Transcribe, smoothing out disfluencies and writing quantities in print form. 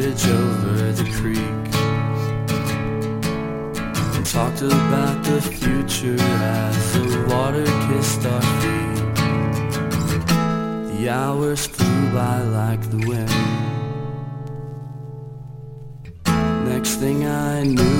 bridge over the creek and talked about the future as the water kissed our feet. The hours flew by like the wind. Next thing I knew,